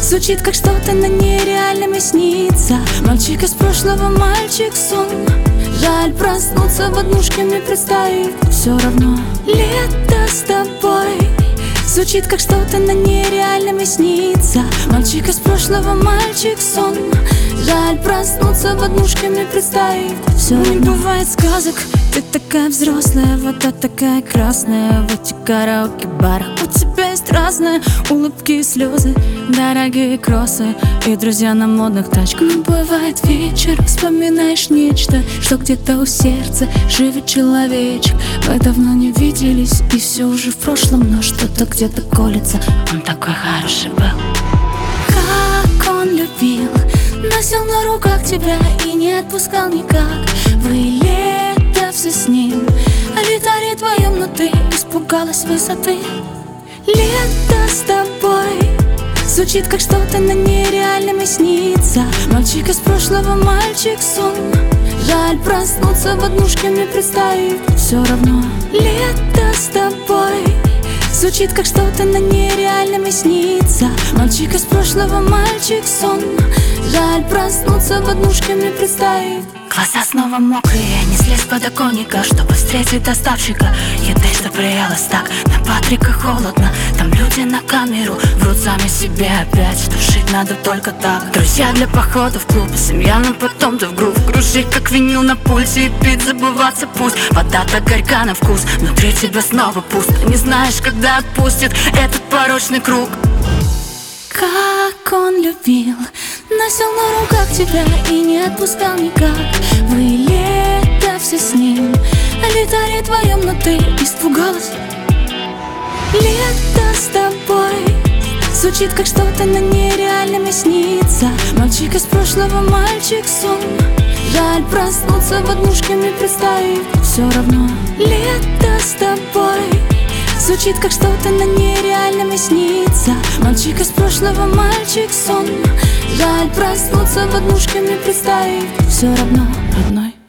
Звучит как что-то, но нереальным и снится. Мальчик из прошлого, мальчик сон. Жаль проснуться в однушке мне представить. Все равно лето с тобой. Звучит как что-то, но нереальным и снится. Мальчик из прошлого, мальчик сон. Жаль проснуться в однушке мне представить. Все не бывает сказок. Ты такая взрослая, вода такая красная. В этих караоке-барах у тебя есть разные улыбки и слезы, дорогие кроссы и друзья на модных тачках. Но бывает вечер, вспоминаешь нечто, что где-то у сердца живет человечек. Вы давно не виделись, и все уже в прошлом, но что-то где-то колется. Он такой хороший был. Как он любил, носил на руках тебя и не отпускал никак. Вы лето все с ним, а летаре твоем, но ты испугалась высоты. Лето с тобой. Звучит как что-то, но нереальным и снится. Мальчик из прошлого, мальчик сон. Жаль проснуться в однушке мне представить. Все равно лето с тобой. Звучит как что-то, но нереальным и снится. Мальчик из прошлого, мальчик сон. Жаль проснуться в однушке мне представить. Глаза снова мокрые, несли с подоконника, чтобы встретить доставщика еды, что приелось так. На Патрика холодно, там люди на камеру врут сами себе опять, что жить надо только так. Друзья для похода в клуб, семья, но потом ты в грув. Кружить как винил на пульсе и пить забываться пусть. Вода так горька на вкус, внутри тебя снова пусто. Не знаешь, когда отпустит этот порочный круг. Как он любил, носил на руках тебя и не отпускал никак. Вы лето все с ним, а летаре твоем, но ты испугалась. Лето с тобой. Звучит как что-то, но нереальным и снится. Мальчик из прошлого, мальчик сон. Жаль проснуться в однушке мне представить. Все равно лето с тобой. Звучит как что-то, но нереальным и снится. Мальчик из прошлого, мальчик сон. Жаль проснуться в однушке мне представить. Все равно родной.